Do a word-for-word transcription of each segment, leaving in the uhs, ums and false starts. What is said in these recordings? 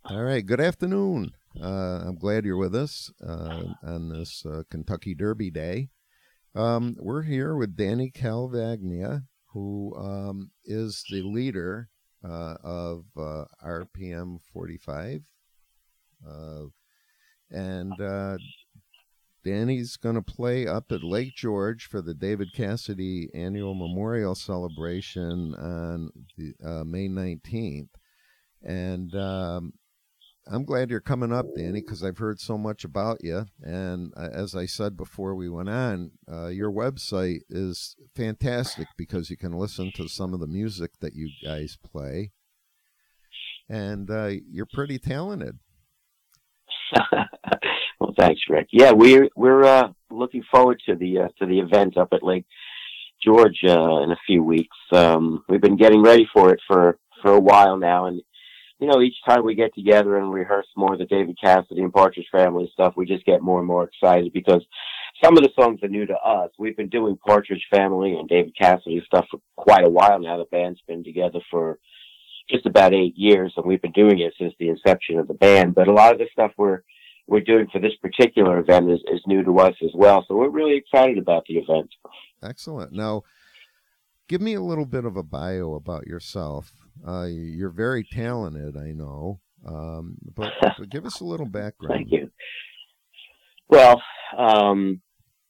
All right. Good afternoon. Uh, I'm glad you're with us uh, on this uh, Kentucky Derby Day. Um, we're here with Danny Calvagna, who um, is the leader uh, of uh, R P M forty-five. Uh, and uh, Danny's going to play up at Lake George for the David Cassidy Annual Memorial Celebration on the, uh, May nineteenth. And um, I'm glad you're coming up, Danny, because I've heard so much about you. And uh, as I said before we went on, uh, your website is fantastic because you can listen to some of the music that you guys play. And uh, you're pretty talented. Well, thanks, Rick. Yeah, we're we're uh, looking forward to the uh, to the event up at Lake George uh, in a few weeks. Um, we've been getting ready for it for, for a while now, and you know, each time we get together and rehearse more of the David Cassidy and Partridge Family stuff, we just get more and more excited because some of the songs are new to us. We've been doing Partridge Family and David Cassidy stuff for quite a while now. The band's been together for just about eight years, and we've been doing it since the inception of the band. But a lot of the stuff we're we're doing for this particular event is, is new to us as well. So we're really excited about the event. Excellent. Now, give me a little bit of a bio about yourself. Uh, you're very talented, I know, um, but, but give us a little background. Thank you. Well, um,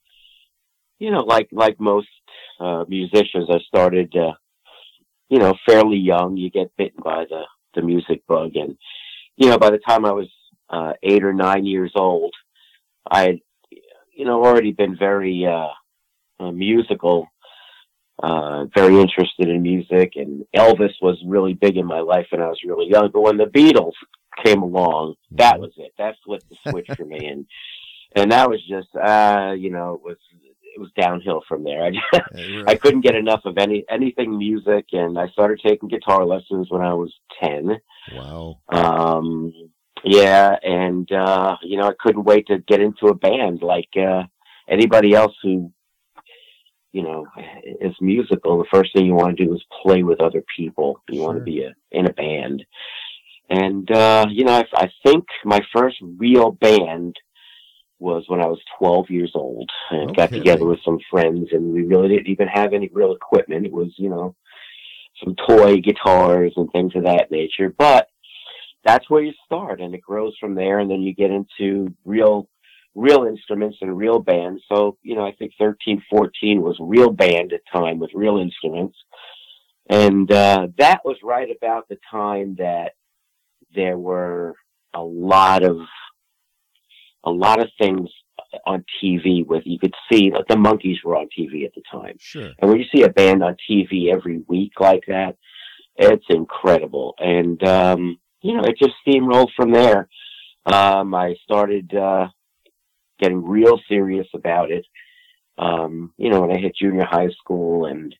you know, like like most uh, musicians, I started, uh, you know, fairly young. You get bitten by the, the music bug. And, you know, by the time I was uh, eight or nine years old, I had, you know, already been very uh, uh, musical. Uh, very interested in music, and Elvis was really big in my life when I was really young. But when the Beatles came along, that was it. That flipped the switch for me, and and that was just, uh, you know, it was it was downhill from there. I just, Hey, I couldn't get enough of any anything music, and I started taking guitar lessons when I was ten. Wow. Um, yeah, and uh, you know, I couldn't wait to get into a band like uh, anybody else who, you know, is musical. The first thing you want to do is play with other people. You Sure. want to be a, in a band. And, uh, you know, I, I think my first real band was when I was twelve years old, and No got kidding. together with some friends, and we really didn't even have any real equipment. It was, you know, some toy guitars and things of that nature. But that's where you start, and it grows from there, and then you get into real real instruments and real bands. So, you know, I think thirteen, fourteen was real band at time with real instruments. And uh, that was right about the time that there were a lot of, a lot of things on T V with, you could see, like the Monkees were on T V at the time. Sure. And when you see a band on T V every week like that, it's incredible. And, um, you know, it just steamrolled from there. Um, I started, uh, getting real serious about it. Um, you know, when I hit junior high school, and,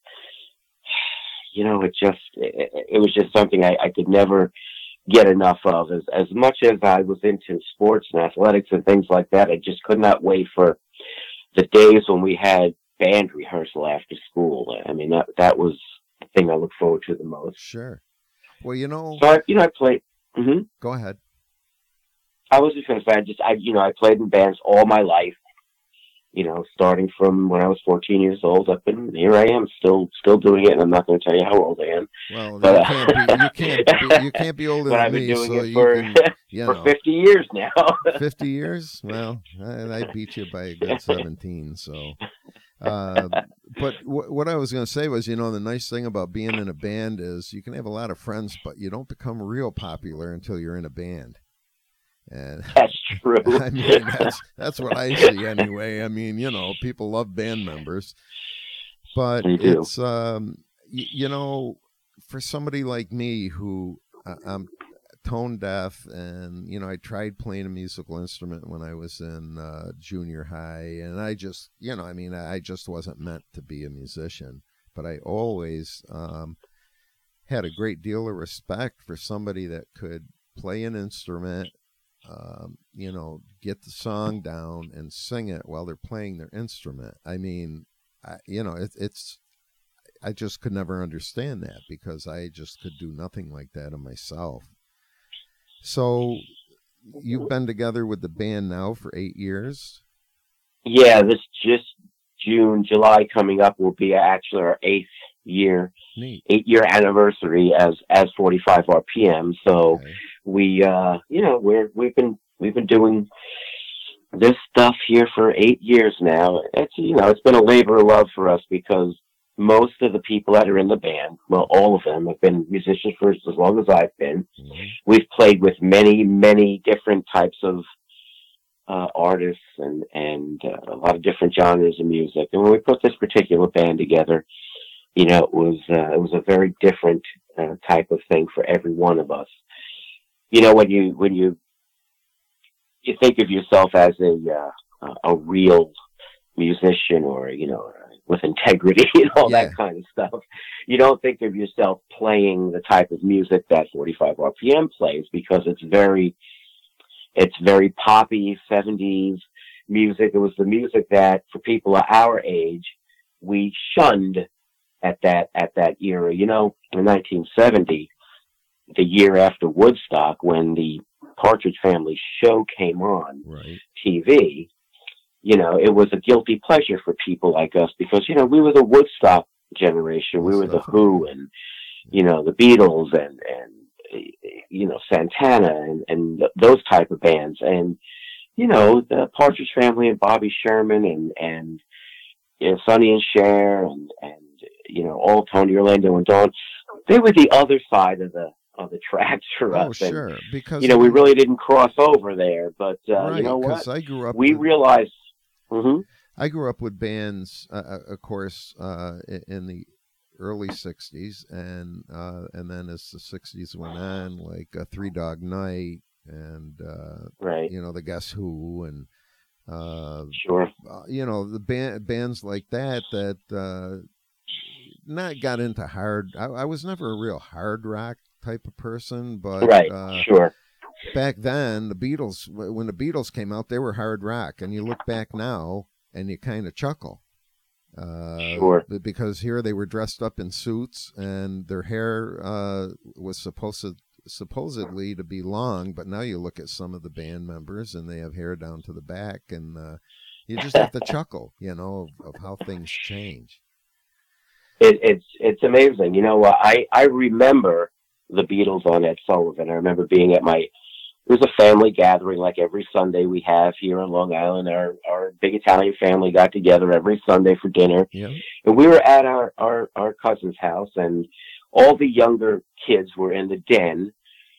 you know, it just, it, it was just something I, I could never get enough of. As, as much as I was into sports and athletics and things like that, I just could not wait for the days when we had band rehearsal after school. I mean, that, that was the thing I look forward to the most. Sure. Well, you know, So, I, you know, I played, mm-hmm. Go ahead. I was just going to say, I just, I, you know, I played in bands all my life, you know, starting from when I was fourteen years old up, and here I am, still, still doing it. And I'm not going to tell you how old I am. Well, but, you can't be, you can't, be, you can't be older but than I've been me, doing so it you for, can, you for know, fifty years now. fifty years. Well, I, I beat you by a good seventeen. So, uh, but w- what I was going to say was, you know, the nice thing about being in a band is you can have a lot of friends, but you don't become real popular until you're in a band. And that's true. I mean, that's that's what I see anyway. I mean, you know, people love band members, but They do. it's um, y- you know, for somebody like me who uh, I'm tone deaf, and you know, I tried playing a musical instrument when I was in uh, junior high, and I just, you know, I mean, I just wasn't meant to be a musician. But I always um, had a great deal of respect for somebody that could play an instrument. Um, you know, get the song down and sing it while they're playing their instrument. I mean, I, you know, it, it's, I just could never understand that because I just could do nothing like that of myself. So you've been together with the band now for eight years? Yeah, this just June, July coming up will be actually our eighth year, Neat. eight year anniversary as as forty-five R P M. So Okay. we, uh, you know, we're we've been we've been doing this stuff here for eight years now. It's you know, it's been a labor of love for us because most of the people that are in the band, well, all of them have been musicians for as long as I've been. Mm-hmm. We've played with many, many different types of uh, artists and and uh, a lot of different genres of music. And when we put this particular band together, you know, it was uh, it was a very different uh, type of thing for every one of us. You know, when you when you you think of yourself as a uh, a real musician, or you know, with integrity and all Yeah. that kind of stuff, you don't think of yourself playing the type of music that forty-five R P M plays, because it's very it's very poppy seventies music. It was the music that for people of our age we shunned at that at that era. You know, in nineteen seventy, the year after Woodstock, when the Partridge Family show came on Right. T V, you know, it was a guilty pleasure for people like us because, you know, we were the Woodstock generation. We were the Who and, you know, the Beatles and, and you know, Santana and, and those type of bands. And, you know, the Partridge Family and Bobby Sherman and, and you know, Sonny and Cher and, and, you know, all Tony Orlando and Dawn, they were the other side of the of the tracks for Oh, us. sure. And, because you know, I we mean, really didn't cross over there, but uh, right, you know what? because I grew up. We with, realized. Mm-hmm. I grew up with bands, uh, of course, uh, in the early sixties, and uh, and then as the sixties went on, like uh, Three Dog Night, and uh, Right. you know, the Guess Who, and uh, Sure. uh, you know, the band bands like that that uh, not got into hard. I, I was never a real hard rock type of person, but Right. uh, Sure. back then the Beatles, when the Beatles came out, they were hard rock, and you look back now and you kind of chuckle. Uh, Sure. because here they were dressed up in suits and their hair uh, was supposed to, supposedly to be long, but now you look at some of the band members and they have hair down to the back, and uh, you just have to chuckle, you know, of, of how things change. It, it's it's amazing. You know, uh, I I remember the Beatles on Ed Sullivan. I remember being at my it was a family gathering like every Sunday we have here on Long Island. Our our big Italian family got together every Sunday for dinner. Yeah. And we were at our, our, our cousin's house, and all the younger kids were in the den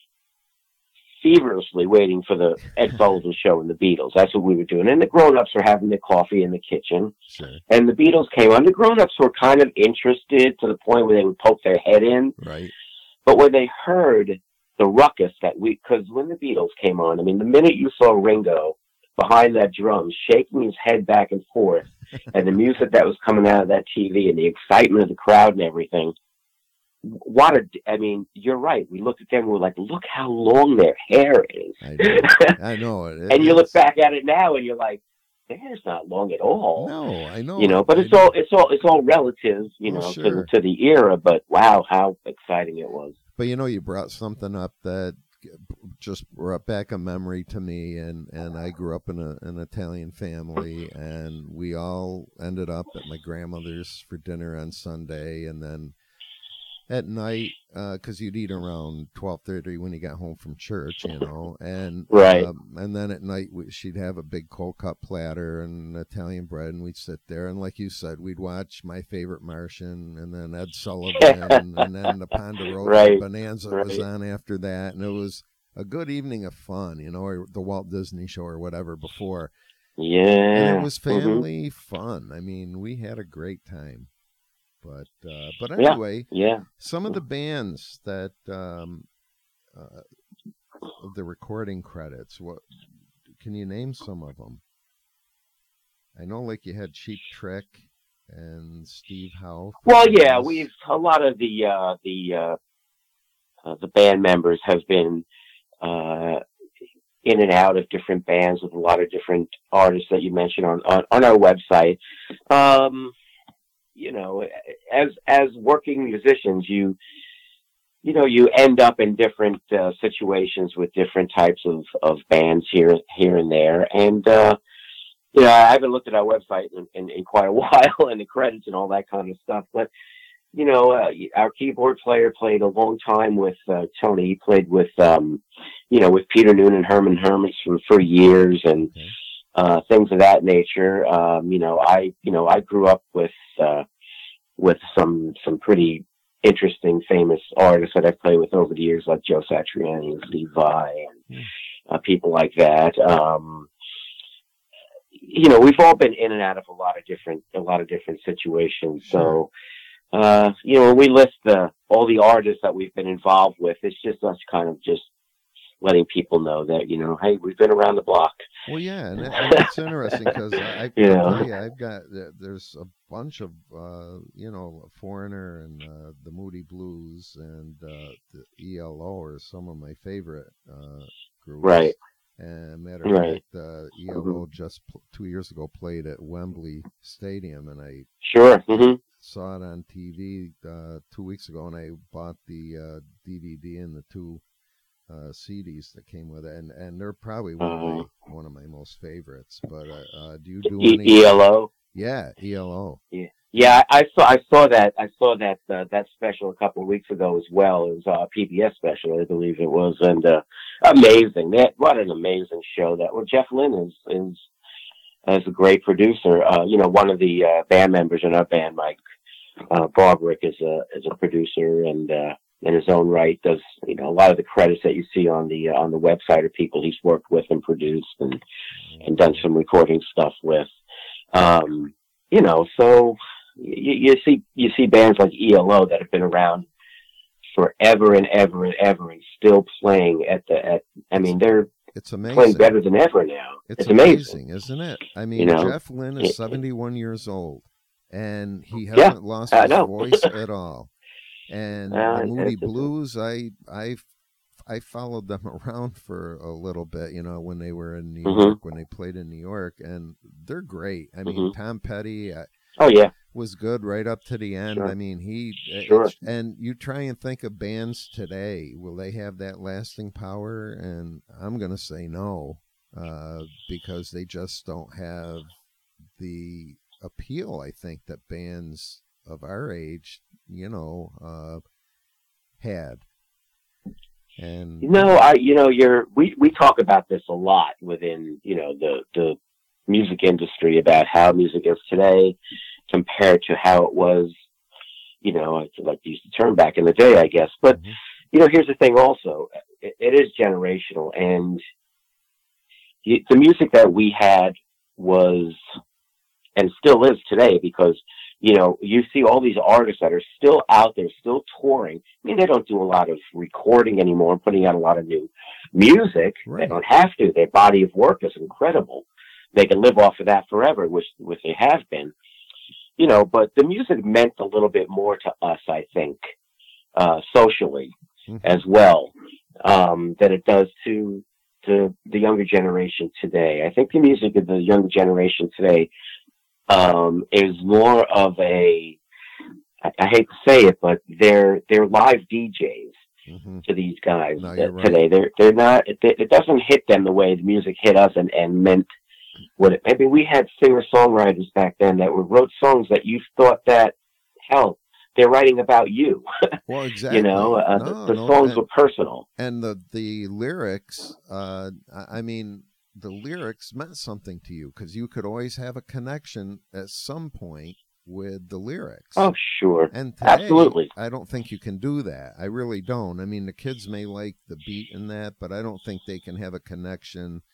feverishly waiting for the Ed Sullivan Show and the Beatles. That's what we were doing. And the grown-ups were having their coffee in the kitchen. Sure. And the Beatles came on. The grown-ups were kind of interested to the point where they would poke their head in. Right. But when they heard the ruckus that we, because when the Beatles came on, I mean, the minute you saw Ringo behind that drum, shaking his head back and forth, and the music that was coming out of that T V and the excitement of the crowd and everything, what a, I mean, you're right. We looked at them and we were like, look how long their hair is. I know. I know it. And you is. look back at it now and you're like, their hair's not long at all. No, I know. You know, but I it's know. all, it's all, it's all relative, you Oh, know, sure. to, the, to the era, but wow, how exciting it was. But you know, you brought something up that just brought back a memory to me, and, and I grew up in a, an Italian family, and we all ended up at my grandmother's for dinner on Sunday, and then at night, because uh, you'd eat around twelve thirty when you got home from church, you know, and Right. um, and then at night we, she'd have a big cold cut platter and Italian bread, and we'd sit there, and like you said, we'd watch My Favorite Martian, and then Ed Sullivan, and then the Ponderosa Right. Bonanza Right. was on after that, and it was a good evening of fun, you know, or the Walt Disney Show or whatever before. Yeah. And it was Mhm. family fun. I mean, we had a great time. But uh, but Yeah. anyway, Yeah. some of the bands that um, uh, the recording credits. What can you name some of them? I know, like you had Cheap Trick and Steve Howe. Well, yeah, we've a lot of the uh, the uh, uh, the band members have been uh, in and out of different bands with a lot of different artists that you mentioned on on, on our website. Um, you know, as as working musicians, you you know, you end up in different uh, situations with different types of, of bands here, here and there. And, uh, you know, I haven't looked at our website in, in, in quite a while and the credits and all that kind of stuff. But, you know, uh, our keyboard player played a long time with uh, Tony. He played with, um, you know, with Peter Noon and Herman Hermits for, for years and Okay. uh, things of that nature. Um, you know, I, you know, I grew up with, uh, with some, some pretty interesting, famous artists that I've played with over the years, like Joe Satriani and Steve Vai and Mm. uh, people like that. Um, you know, we've all been in and out of a lot of different, a lot of different situations. Sure. So, uh, you know, when we list the, all the artists that we've been involved with, it's just us kind of just letting people know that, you know, hey, we've been around the block. Well, yeah, and, and it's interesting because I, You I'll know. tell you, I've got there's a bunch of uh, you know, Foreigner and uh, the Moody Blues and uh, the E L O are some of my favorite uh, groups. Right. And matter of Right. fact, uh, E L O Mm-hmm. just pl- two years ago played at Wembley Stadium, and I Sure. Mm-hmm. saw it on T V uh, two weeks ago, and I bought the uh, D V D and the two uh, C Ds that came with it, and, and they're probably one of my Uh, one of my most favorites. But uh, uh, do you do e- any? ELO. Yeah, E L O. Yeah. Yeah, I, I saw I saw that I saw that uh, that special a couple of weeks ago as well. It was uh, a P B S special, I believe it was, and uh, amazing. That what an amazing show that. Well, Jeff Lynne is is is a great producer. Uh, you know, one of the uh, band members in our band, Mike uh, Barbarick, is a is a producer, and uh, in his own right does, you know, a lot of the credits that you see on the uh, on the website are people he's worked with and produced and and done some recording stuff with. Um, you know, so. You, you see, you see bands like E L O that have been around forever and ever and ever, and still playing at the. At I mean, they're It's amazing. playing better than ever now. It's, It's amazing. amazing, isn't it? I mean, You know? Jeff Lynne is seventy-one years old, and he Yeah, hasn't lost I his know. voice at all. And Uh, the Moody it's- it's- Blues, I I I followed them around for a little bit, you know, when they were in New Mhm. York, when they played in New York, and they're great. I mean, Mhm. Tom Petty uh, Oh yeah, was good right up to the end. Sure. I mean, he Sure. it's- and you try and think of bands today, will they have that lasting power? And I'm going to say no, uh, because they just don't have the appeal, I think, that bands of our age, you know, uh, had. And you know, I you know, you're we we talk about this a lot within, you know, the the music industry about how music is today compared to how it was, you know, I like to use the term back in the day, I guess. But Mhm. you know, here's the thing also, it, it is generational, and y- the music that we had was, and still is today, because, you know, you see all these artists that are still out there, still touring. I mean, they don't do a lot of recording anymore, putting out a lot of new music. They Right. don't have to. Their body of work is incredible. They can live off of that forever, which, which they have been. You know, but the music meant a little bit more to us, I think, uh, socially Mhm. as well, um, than it does to to the younger generation today. I think the music of the younger generation today um, is more of a, I, I hate to say it, but they're they're live D Js Mhm. to these guys No, that you're right. today. They're they're not. It, it doesn't hit them the way the music hit us and, and meant what it. Maybe we had singer songwriters back then that were, wrote songs that you thought that, hell, they're writing about you. Well, exactly. You know, uh, no, the, the no, songs and, were personal. and the the lyrics. Uh, I I mean, the lyrics meant something to you because you could always have a connection at some point with the lyrics. Oh, sure. And today, Absolutely. I don't think you can do that. I really don't. I mean, the kids may like the beat in that, but I don't think they can have a connection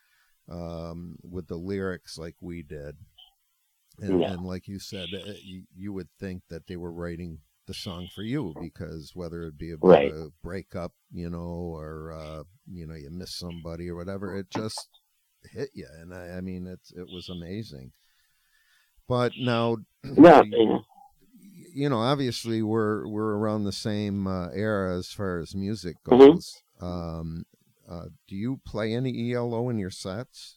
um, with the lyrics like we did. And, No. and like you said, uh, you, you would think that they were writing the song for you, because whether it be about Right. a breakup, you know, or uh, you know, you miss somebody or whatever, it just hit you. And I, I mean, it's it was amazing. But now, No, you, you know, you know, obviously we're we're around the same uh, era as far as music Mhm. goes. Um, uh, do you play any E L O in your sets?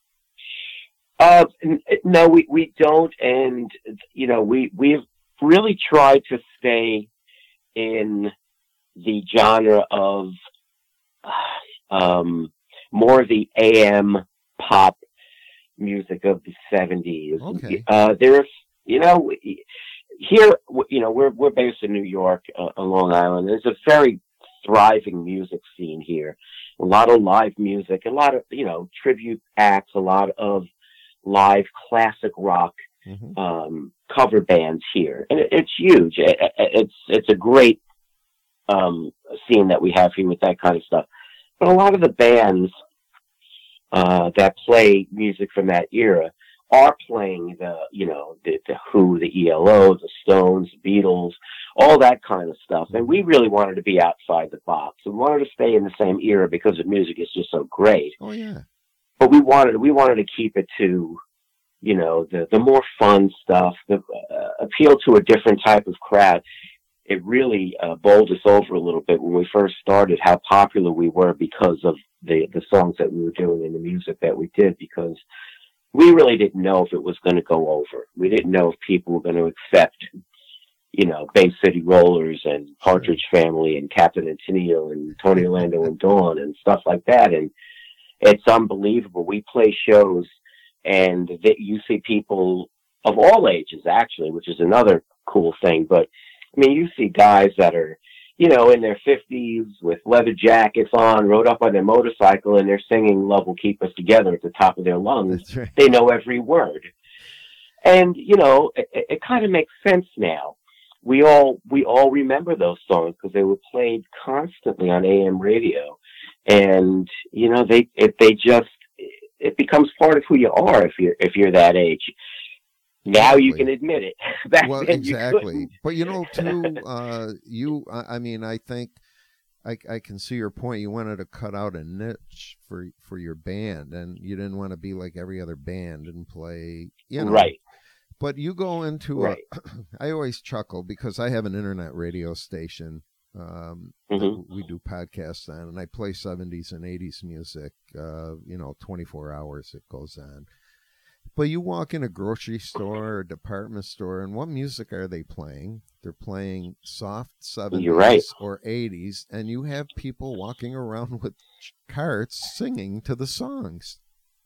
Uh, n- no, we, we don't. And, you know, we, we've really tried to stay in the genre of um, more the A M pop music of the seventies. Okay. Uh, there's, you know, here, you know, we're we're based in New York, uh, on Long Island. There's a very thriving music scene here. A lot of live music, a lot of, you know, tribute acts, a lot of live classic rock Mm-hmm. um, cover bands here, and it, it's huge. It, it's it's a great um, scene that we have here with that kind of stuff. But a lot of the bands uh, that play music from that era are playing the, you know, the, the Who, the E L O, the Stones, the Beatles, all that kind of stuff. And we really wanted to be outside the box. We wanted to stay in the same era because the music is just so great. Oh yeah. But we wanted we wanted to keep it to, you know, the the more fun stuff, the uh, appeal to a different type of crowd. It really uh, bowled us over a little bit when we first started, how popular we were because of the the songs that we were doing and the music that we did, because we really didn't know if it was going to go over. We didn't know if people were going to accept, you know, Bay City Rollers and Partridge Family and Captain and Tennille and Tony Orlando and Dawn and stuff like that. And it's unbelievable. We play shows and that you see people of all ages, actually, which is another cool thing. But I mean, you see guys that are, you know, in their fifties with leather jackets on, rode up on their motorcycle, and they're singing "Love Will Keep Us Together" at the top of their lungs. That's right. They know every word. And, you know, it, it kind of makes sense now. We all, we all remember those songs because they were played constantly on A M radio. And, you know, they, it, they just, it becomes part of who you are if you're, if you're that age. Now Exactly. you can admit it. Back Well, then exactly. you But you know, too, uh, you, I, I mean, I think I, I can see your point. You wanted to cut out a niche for, for your band, and you didn't want to be like every other band and play, you know. Right. But you go into Right. a, I always chuckle because I have an internet radio station um, Mhm. that we do podcasts on, and I play seventies and eighties music, uh, you know, twenty-four hours it goes on. But you walk in a grocery store or department store, and what music are they playing? They're playing soft You're right. seventies or eighties, and you have people walking around with carts singing to the songs.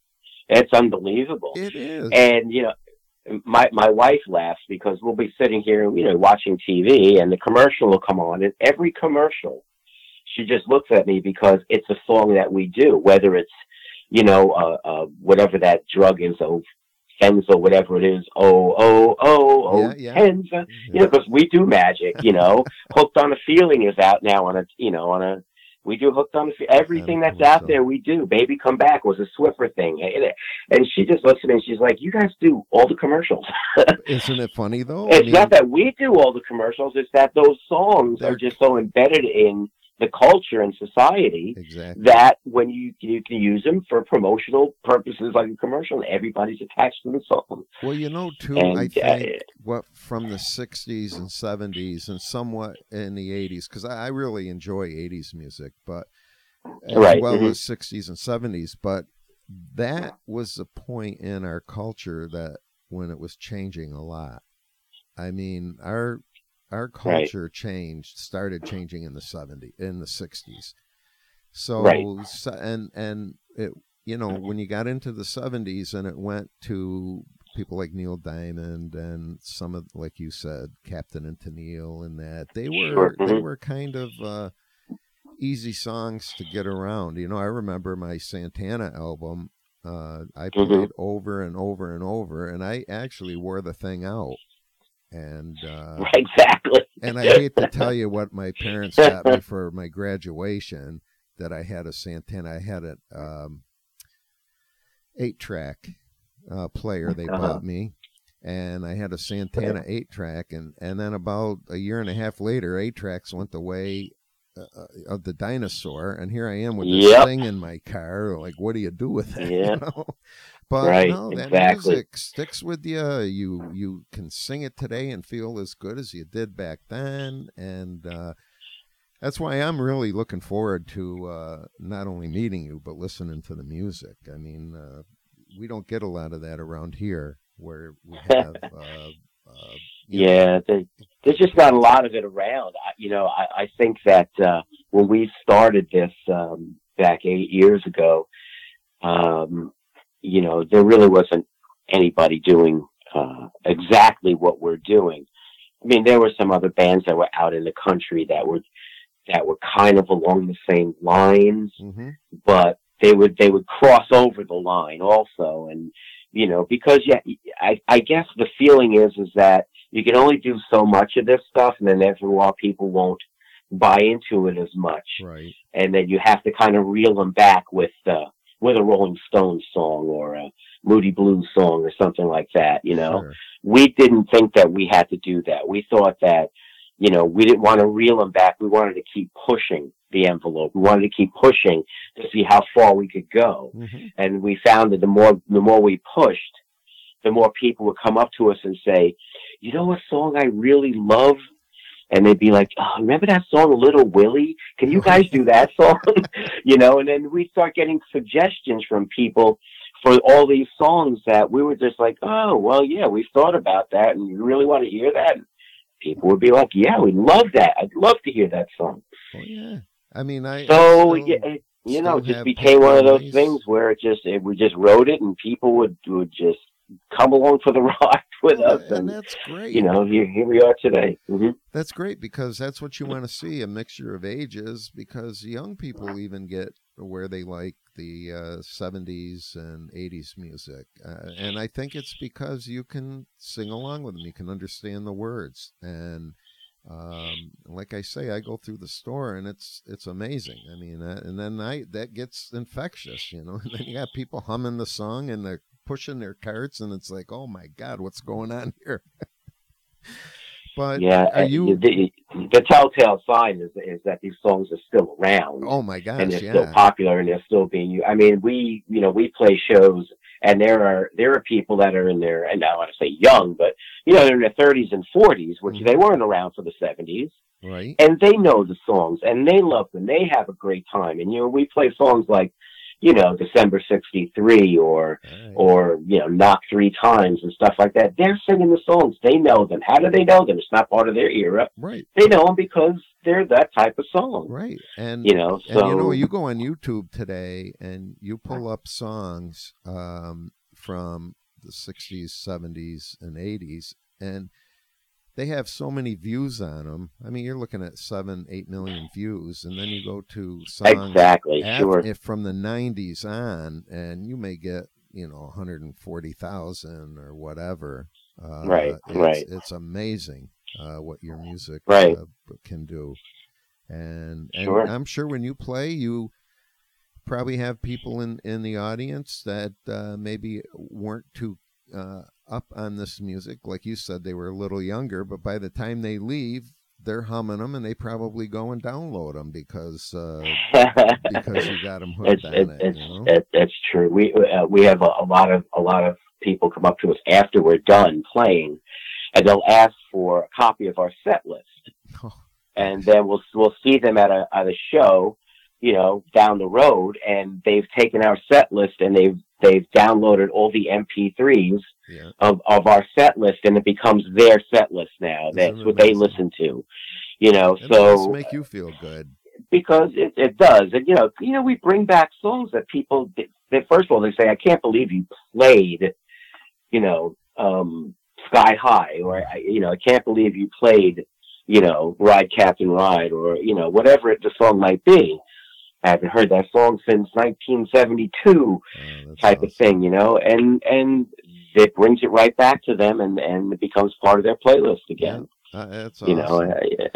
It's unbelievable. It is. And, you know, my my wife laughs because we'll be sitting here, you know, watching T V, and the commercial will come on, and every commercial, she just looks at me because it's a song that we do, whether it's, you know, uh, uh, whatever that drug is, oh, Fenza, whatever it is, oh, oh, oh, oh, Yeah, yeah. Fenza, Yeah. you know, because we do magic, you know. Hooked on a Feeling is out now on a, you know, on a, we do Hooked on a Feeling. Everything that's out there, we do. Baby Come Back was a Swiffer thing. And she just looks at me and she's like, you guys do all the commercials. Isn't it funny, though? It's I mean, not that we do all the commercials, it's that those songs They're- are just so embedded in the culture and society exactly. that when you you can use them for promotional purposes like a commercial, and everybody's attached to the song. Well, you know, too, And, I uh, think what from the sixties and seventies and somewhat in the eighties, because I, I really enjoy eighties music, but as Right, well mhm. as sixties and seventies. But that was a point in our culture that when it was changing a lot. I mean, our our Right. culture changed, started changing in the seventies, in the sixties. So, Right. so and and it, you know, when you got into the seventies and it went to people like Neil Diamond and some of, like you said, Captain and Tennille, and that they were Sure, they mhm. were kind of uh, easy songs to get around. You know, I remember my Santana album. Uh, I Mhm. played over and over and over, and I actually wore the thing out. And uh, Right, exactly. and I hate to tell you what my parents got me for my graduation, that I had a Santana. I had an um, eight-track uh, player they Uh-huh. bought me, and I had a Santana eight-track, and, and then about a year and a half later, eight-tracks went the way uh, of the dinosaur, and here I am with this Yep. thing in my car. Like, what do you do with it? Yeah. You know? But Right, no, that exactly. music sticks with you. You you can sing it today and feel as good as you did back then, and uh, that's why I'm really looking forward to uh, not only meeting you but listening to the music. I mean, uh, we don't get a lot of that around here, where we have uh, uh, You know? Yeah, there, there's just not a lot of it around. I, you know, I, I think that uh, when we started this um, back eight years ago, um, you know, there really wasn't anybody doing uh, exactly what we're doing. I mean, there were some other bands that were out in the country that were that were kind of along the same lines, Mm-hmm. but they would they would cross over the line also, and you know, because yeah, I I guess the feeling is is that you can only do so much of this stuff, and then after a while, people won't buy into it as much, Right. and then you have to kind of reel them back with uh, with a Rolling Stones song or a Moody Blues song or something like that. You know, Sure. we didn't think that we had to do that. We thought that, you know, we didn't want to reel them back. We wanted to keep pushing the envelope. We wanted to keep pushing to see how far we could go. Mm-hmm. And we found that the more, the more we pushed, the more people would come up to us and say, you know what song I really love? And they'd be like, oh, remember that song, Little Willie? Can you guys do that song? You know, and then we start getting suggestions from people for all these songs that we were just like, oh, well, yeah, we've thought about that, and you really want to hear that? And people would be like, yeah, we love that. I'd love to hear that song. Oh, yeah. I mean, I So, I yeah, it, you know, still it just have became pet one of those memories. things where it just, it, we just wrote it, and people would, would just come along for the ride with Well, us. and And, that's great. you know, here, here we are today. Mm-hmm. That's great, because that's what you want to see, a mixture of ages, because young people even get where they like the uh, seventies and eighties music. Uh, and I think it's because you can sing along with them. You can understand the words. And um, like I say, I go through the store and it's it's amazing. I mean, uh, and then I that gets infectious, you know. And then you got people humming the song and they're pushing their carts, and it's like, oh my God, what's going on here? But Yeah, are you? the, the telltale sign is is that these songs are still around. Oh my And gosh, they're yeah. still popular, and they're still being used. I mean, we, you know, we play shows, and there are there are people that are in their, and I don't want to say young, but you know, they're in their thirties and forties, which Mhm. they weren't around for the seventies, Right. and they know the songs, and they love them. They have a great time, and you know, we play songs like, you know, December sixty-three, or Right. or you know, Knock Three Times and stuff like that. They're singing the songs. They know them. How do they know them? It's not part of their era. Right. They know them because they're that type of song. Right. And You know, and so you know, you go on YouTube today and you pull up songs um, from the sixties, seventies, and eighties, and they have so many views on them. I mean, you're looking at seven, eight million views, and then you go to songs exactly, af- sure. if from the nineties on, and you may get, you know, one hundred forty thousand or whatever. Uh, Right, it's, right. It's amazing uh, what your music Right. uh, can do. And, and Sure. I'm sure when you play, you probably have people in, in the audience that uh, maybe weren't too uh, up on this music. Like you said, they were a little younger, but by the time they leave, they're humming them, and they probably go and download them because uh, because you got them hooked it's on it's it. it's You know? it, it's true. We uh, we have a, a lot of a lot of people come up to us after we're done playing, and they'll ask for a copy of our set list. Oh, And then we'll we'll see them at a at a show, you know, down the road, and they've taken our set list and they've they've downloaded all the M P threes yeah. of of our set list, and it becomes their set list now. Isn't That's it what they amazing? listen to, you know. And that must So make you feel good. because it it does, and you know, you know, we bring back songs that people that first of all they say, I can't believe you played, you know, um, Sky High, or I, you know, I can't believe you played, you know, Ride Captain Ride, or, you know, whatever the song might be. I haven't heard that song since nineteen seventy-two, Oh, that's type awesome. of thing, you know, and, and it brings it right back to them, and, and it becomes part of their playlist again. Yeah, uh, that's You know, awesome.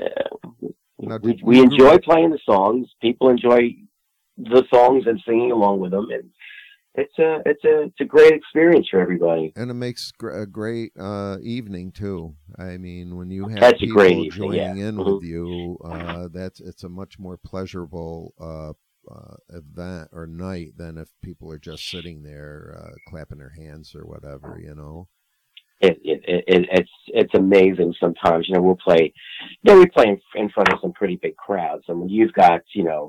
uh, Now, we, did- we you grew enjoy up- playing the songs. People enjoy the songs and singing along with them. And it's a, it's a, it's a great experience for everybody. And it makes gr- a great uh, evening too. I mean, when you have That's a people great evening, joining yeah. in Mhm. with you, uh, that's it's a much more pleasurable uh, uh, event or night than if people are just sitting there uh, clapping their hands or whatever. You know. It, it, it, it's, it's amazing sometimes. You know, we'll play, you know, we play in, in front of some pretty big crowds. And when you've got, you know,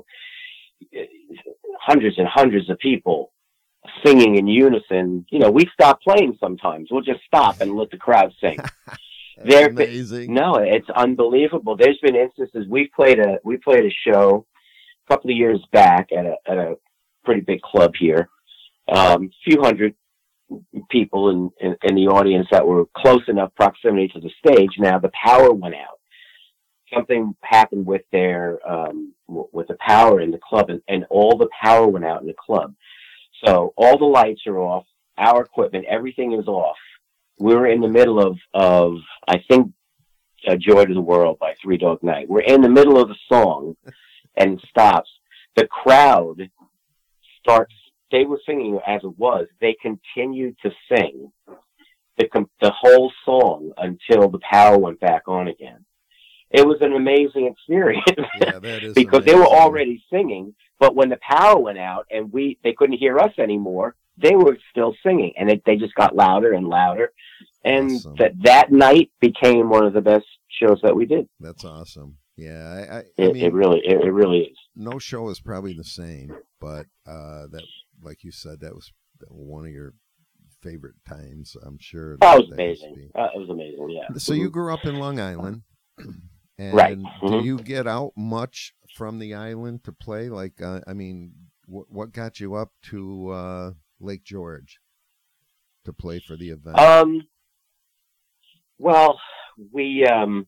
hundreds and hundreds of people singing in unison, you know, we stop playing sometimes. We'll just stop and let the crowd sing. That's There, amazing. no, it's unbelievable. There's been instances we played a we played a show a couple of years back at a at a pretty big club here. Um, few hundred people in, in in the audience that were close enough proximity to the stage. Now the power went out. Something happened with their um, w- with the power in the club, and, and all the power went out in the club. So all the lights are off. Our equipment, everything is off. We were in the middle of of I think uh, "Joy to the World" by Three Dog Night. We're in the middle of the song, and it stops. The crowd starts. They were singing as it was. They continued to sing the the whole song until the power went back on again. It was an amazing experience. Yeah, that is because amazing. they were already singing, but when the power went out and we they couldn't hear us anymore, they were still singing, and it, they just got louder and louder. And Awesome. that that night became one of the best shows that we did. That's awesome. Yeah, I, I, I It, mean, it really, it, it really is. no show is probably the same, but uh, that, like you said, that was one of your favorite times. I'm sure. That was that amazing. Uh, it was amazing. Yeah. So mm-hmm. you grew up in Long Island, and right? Mm-hmm. Do you get out much from the island to play? Like, uh, I mean, wh- what got you up to uh, Lake George to play for the event? Um. Well, we um.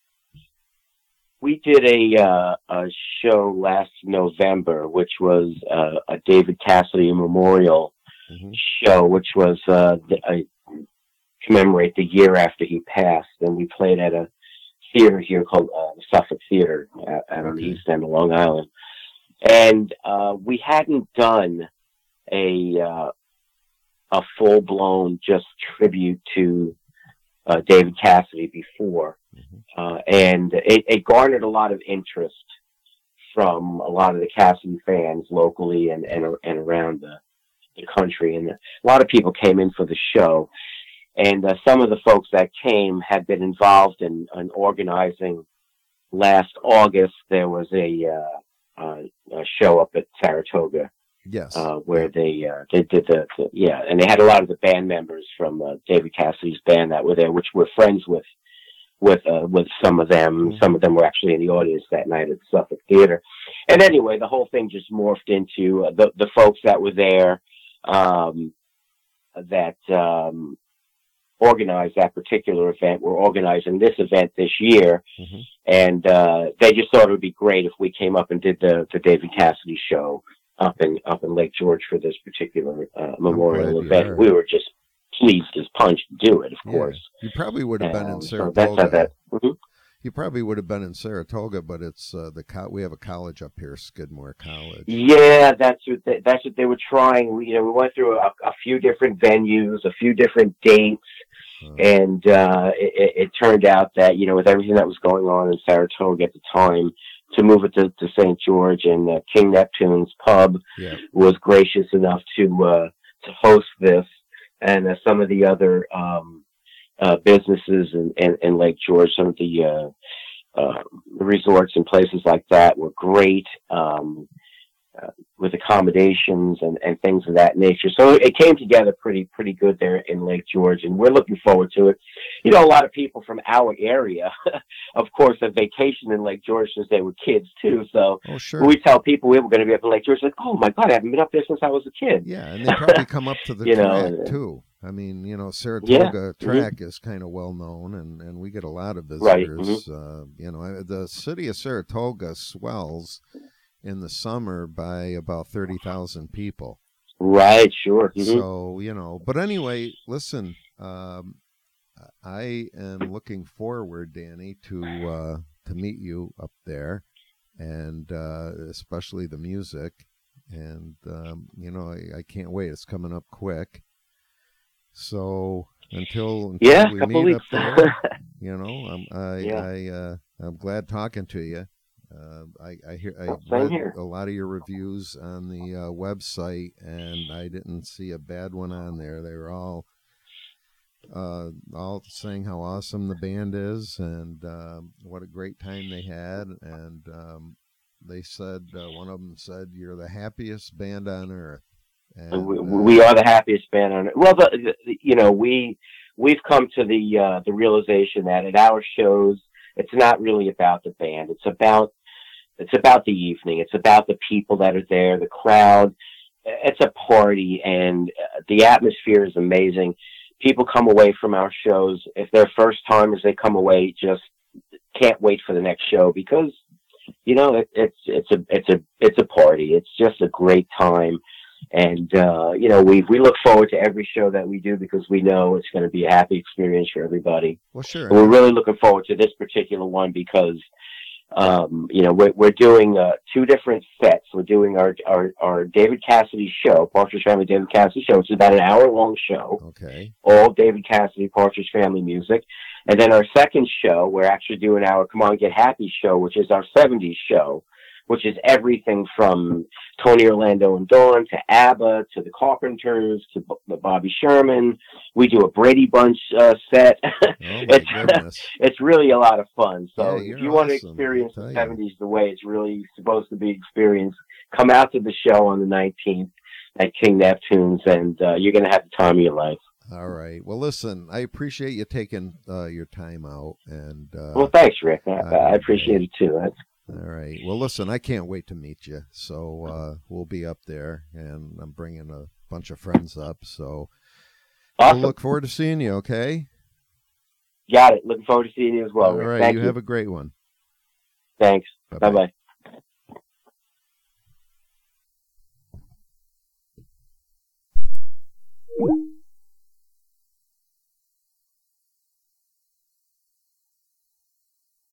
We did a uh, a show last November, which was uh, a David Cassidy memorial mm-hmm. show, which was uh, a, commemorate the year after he passed, and we played at a theater here called uh, the Suffolk Theater out, out on the east end of Long Island. And uh, we hadn't done a uh, a full blown just tribute to uh, David Cassidy before. Mm-hmm. Uh, and it, it garnered a lot of interest from a lot of the Cassidy fans locally and, and, and around the, the country. And a lot of people came in for the show. And uh, some of the folks that came had been involved in, in organizing. Last August, there was a, uh, uh, a show up at Saratoga. Yes. Uh, where they uh, they did the, the, yeah, and they had a lot of the band members from uh, David Cassidy's band that were there, which we're friends with. with uh, with some of them. Some of them were actually in the audience that night at the Suffolk Theater. And anyway, the whole thing just morphed into uh, the, the folks that were there um, that um, organized that particular event were organizing this event this year. Mm-hmm. And uh, they just thought it would be great if we came up and did the, the David Cassidy show up in, up in Lake George for this particular uh, memorial event. We were just pleased as punch to do it, of yeah. course. You probably would have been um, in Saratoga. So that's how that, mm-hmm. You probably would have been in Saratoga, but it's uh, the co- we have a college up here, Skidmore College. Yeah, that's what they, that's what they were trying. We, you know, we went through a, a few different venues, a few different dates, uh, and uh, it, it turned out that, you know, with everything that was going on in Saratoga at the time, to move it to, to Saint George, and uh, King Neptune's Pub yeah. was gracious enough to uh, to host this. And uh, some of the other um, uh, businesses in, in, in Lake George, some of the uh, uh, resorts and places like that were great um, uh, with accommodations and, and things of that nature. So it came together pretty pretty good there in Lake George, and we're looking forward to it. You know, a lot of people from our area, of course, have vacationed in Lake George since they were kids too. So oh, sure. when we tell people we were going to be up in Lake George, like, oh my God, I haven't been up there since I was a kid. Yeah, and they probably come up to the you track know, too. I mean, you know, Saratoga yeah. track mm-hmm. is kind of well known, and, and we get a lot of visitors. Right. Mm-hmm. Uh, you know, the city of Saratoga swells in the summer by about thirty thousand people. Right, sure. Mm-hmm. So, you know, but anyway, listen, um, I am looking forward, Danny, to uh, to meet you up there, and uh, especially the music. And, um, you know, I, I can't wait. It's coming up quick. So until, until yeah, we couple meet weeks. up there, you know, I'm, I, yeah. I, uh, I'm glad talking to you. Uh, I, I hear I Same read here. a lot of your reviews on the uh, website, and I didn't see a bad one on there. They were all uh, all saying how awesome the band is, and um, what a great time they had. And um, they said uh, one of them said, "You're the happiest band on earth." And, we, uh, we are the happiest band on earth. Well, the, the, you know, we we've come to the uh, the realization that at our shows, it's not really about the band. It's about it's about the evening. It's about the people that are there, the crowd. It's a party, and the atmosphere is amazing. People come away from our shows. If they're first timers, they come away just can't wait for the next show because, you know, it, it's it's a it's a it's a party. It's just a great time, and uh, you know, we we look forward to every show that we do because we know it's going to be a happy experience for everybody. Well, sure. And we're really looking forward to this particular one because, um, you know, we're we're doing uh, two different sets. We're doing our our our David Cassidy show, Partridge Family David Cassidy show, which is about an hour long show. Okay. All David Cassidy Partridge Family music. And then our second show, we're actually doing our Come On Get Happy show, which is our seventies show, which is everything from Tony Orlando and Dawn to ABBA to the Carpenters to B- Bobby Sherman. We do a Brady Bunch uh, set. Oh it's goodness. it's really a lot of fun. So Yeah, if you want to awesome, experience I'll the tell you. seventies the way it's really supposed to be experienced, come out to the show on the nineteenth at King Neptune's, and uh, you're going to have the time of your life. All right. Well, listen, I appreciate you taking uh, your time out. And uh, Well, thanks, Rick. I, I I appreciate it too. That's, all right. Well, listen, I can't wait to meet you. So uh, we'll be up there, and I'm bringing a bunch of friends up. So awesome. we'll look forward to seeing you. Okay. Got it. Looking forward to seeing you as well, All Rick. right. Thank You you. have a great one. Thanks. Bye-bye. Bye-bye.